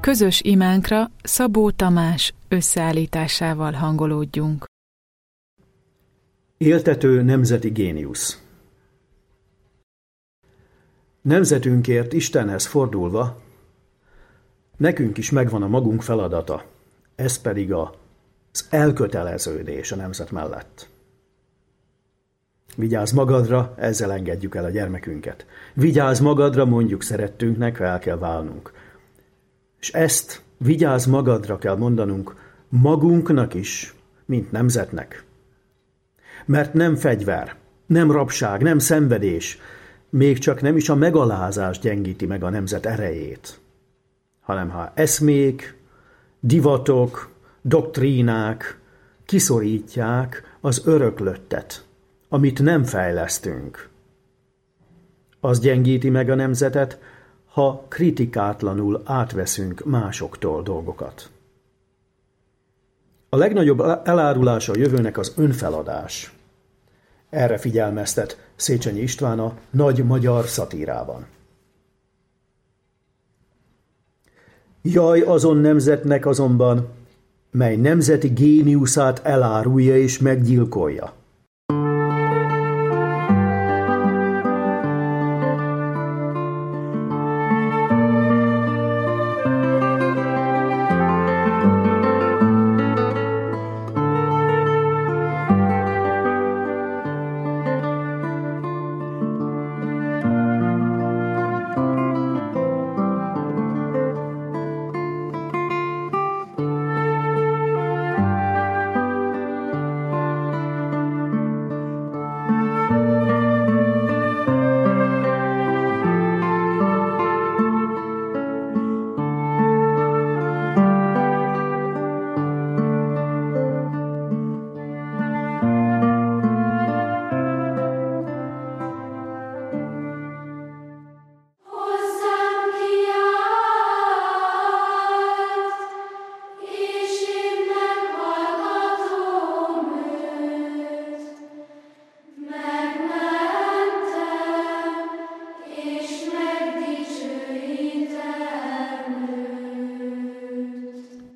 Közös imánkra Szabó Tamás összeállításával hangolódjunk. Éltető nemzeti géniusz. Nemzetünkért Istenhez fordulva, nekünk is megvan a magunk feladata, ez pedig az elköteleződés a nemzet mellett. Vigyázz magadra, ezzel engedjük el a gyermekünket. Vigyázz magadra, mondjuk szerettünknek, ha el kell válnunk. És ezt vigyázz magadra kell mondanunk magunknak is, mint nemzetnek. Mert nem fegyver, nem rabság, nem szenvedés, még csak nem is a megalázás gyengíti meg a nemzet erejét, hanem ha eszmék, divatok, doktrínák kiszorítják az öröklöttet, amit nem fejlesztünk. Az gyengíti meg a nemzetet, ha kritikátlanul átveszünk másoktól dolgokat. A legnagyobb elárulása a jövőnek az önfeladás. Erre figyelmeztet Széchenyi István a Nagy magyar szatírában. Jaj azon nemzetnek azonban, mely nemzeti géniuszát elárulja és meggyilkolja.